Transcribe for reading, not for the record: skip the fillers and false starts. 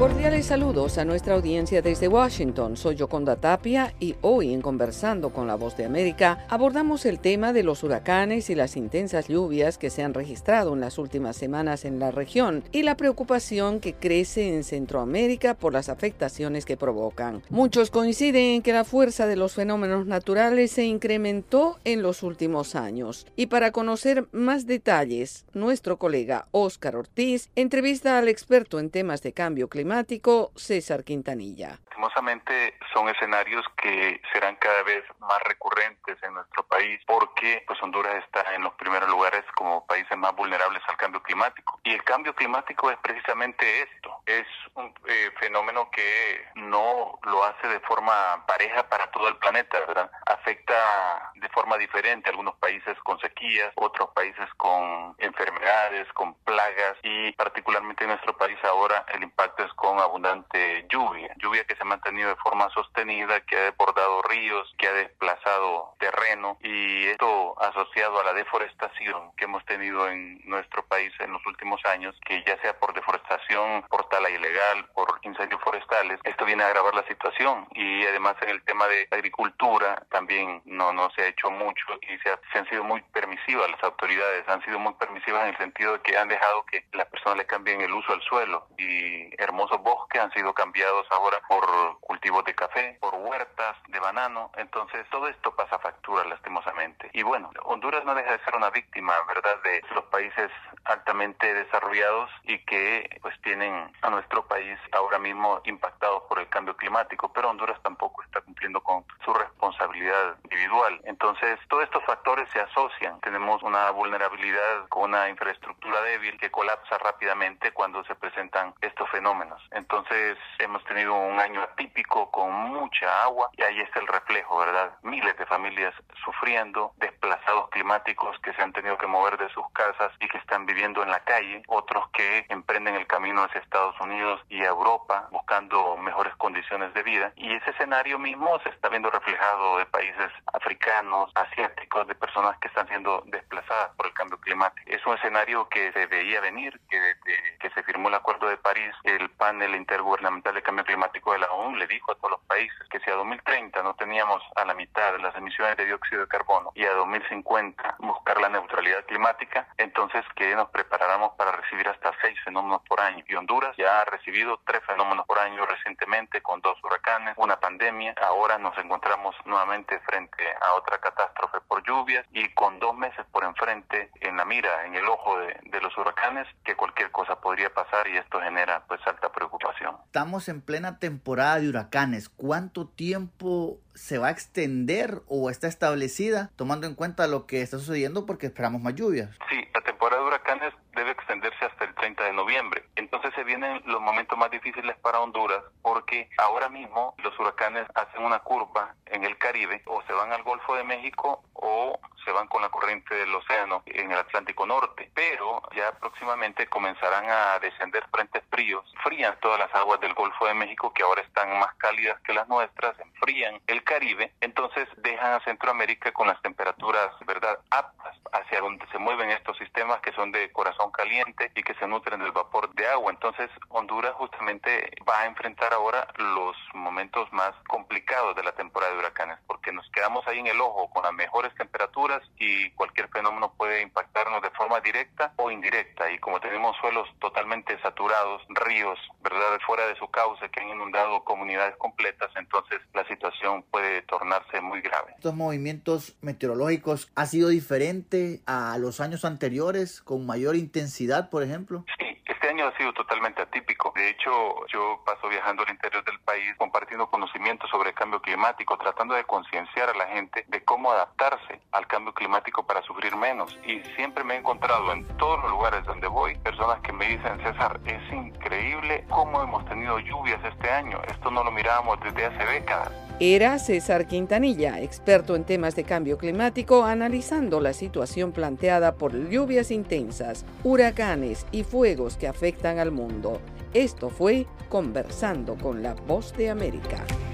Cordiales saludos a nuestra audiencia desde Washington. Soy Yoconda Tapia y hoy en Conversando con la Voz de América abordamos el tema de los huracanes y las intensas lluvias que se han registrado en las últimas semanas en la región y la preocupación que crece en Centroamérica por las afectaciones que provocan. Muchos coinciden en que la fuerza de los fenómenos naturales se incrementó en los últimos años. Y para conocer más detalles, nuestro colega Óscar Ortiz entrevista al experto en temas de cambio climático, César Quintanilla. Lastimosamente son escenarios que serán cada vez más recurrentes en nuestro país porque Honduras está en los primeros lugares como países más vulnerables al cambio climático. Y el cambio climático es precisamente esto. Es un fenómeno que no lo hace de forma pareja para todo el planeta, ¿verdad? Afecta de forma diferente a algunos países con sequías, otros países con enfermedades, con plagas y particularmente en nuestro país ahora el impacto es con abundante lluvia que se ha mantenido de forma sostenida, que ha desbordado ríos, que ha desplazado terreno y esto asociado a la deforestación que hemos tenido en nuestro país en los últimos años, que ya sea por deforestación, por tala ilegal, por incendios forestales, esto viene a agravar la situación y además en el tema de agricultura también no se ha hecho mucho y se han sido muy permisivas las autoridades, han sido muy permisivas en el sentido de que han dejado que las personas le cambien el uso al suelo y hermosos bosques han sido cambiados ahora por cultivos de café, por huertas de banano, entonces todo esto pasa factura lastimosamente. Y bueno, Honduras no deja de ser una víctima, ¿verdad?, de los países altamente desarrollados y que pues tienen a nuestro país ahora mismo impactados por el cambio climático, pero Honduras tampoco está cumpliendo con su responsabilidad individual. Entonces todos estos factores se asocian. Tenemos una vulnerabilidad con una infraestructura débil que colapsa rápidamente cuando se presentan estos fenómenos. Entonces hemos tenido un año atípico con mucha agua y ahí está el reflejo, ¿verdad? Miles de familias sufriendo, desplazados climáticos que se han tenido que mover de sus casas y que están viviendo en la calle, otros que emprenden el camino hacia Estados Unidos y a Europa buscando mejores condiciones de vida y ese escenario mismo se está viendo reflejado de países africanos, asiáticos, de personas que están siendo desplazadas por el cambio climático. Es un escenario que se veía venir, que desde que se firmó el Acuerdo de París, el panel intergubernamental de cambio climático de la ONU le dijo a todos los países que si a 2030 no teníamos a la mitad de las emisiones de dióxido de carbono y a 2050 buscar la neutralidad climática, entonces que nos preparáramos para recibir hasta 6 fenómenos por año. Y Honduras ya ha recibido 3 fenómenos por año recientemente con 2 huracanes, una pandemia. Ahora nos encontramos nuevamente frente a otra catástrofe por lluvias y con 2 meses por enfrente en la mira, en el ojo de los huracanes, que cualquier cosa podría pasar y esto genera pues alta preocupación. Estamos en plena temporada de huracanes. ¿Cuánto tiempo se va a extender o está establecida tomando en cuenta lo que está sucediendo porque esperamos más lluvias? Sí, la temporada de huracanes debe extenderse hasta el 30 de noviembre. Entonces se vienen los momentos más difíciles para Honduras porque ahora mismo los huracanes hacen una curva en el Caribe, o se van al Golfo de México o se van con la corriente del océano en el Atlántico Norte, pero ya próximamente comenzarán a descender frentes fríos, frían todas las aguas del Golfo de México que ahora están más cálidas que las nuestras, enfrían el Caribe, entonces dejan a Centroamérica con las temperaturas, ¿verdad?, aptas hacia donde se mueven estos sistemas que son de corazón caliente y que se nutren del vapor de agua. Entonces Honduras justamente va a enfrentar ahora los momentos más complicados de la temporada de huracanes, porque nos quedamos ahí en el ojo con las mejores temperaturas y cualquier fenómeno puede impactarnos de forma directa o indirecta, y como tenemos suelos totalmente saturados, ríos, ¿verdad?, fuera de su cauce que han inundado comunidades completas, entonces la situación puede tornarse muy grave. ¿Estos movimientos meteorológicos ha sido diferente a los años anteriores, con mayor intensidad, por ejemplo? Sí, este año ha sido totalmente atípico. De hecho, yo paso viajando al interior del país, compartiendo conocimientos sobre el cambio climático, tratando de concienciar a la gente de cómo adaptarse al cambio climático para sufrir menos. Y siempre me he encontrado en todos los lugares donde voy personas que me dicen: César, es increíble cómo hemos tenido lluvias este año. Esto no lo mirábamos desde hace décadas. Era César Quintanilla, experto en temas de cambio climático, analizando la situación planteada por lluvias intensas, huracanes y fuegos que afectan al mundo. Esto fue Conversando con la Voz de América.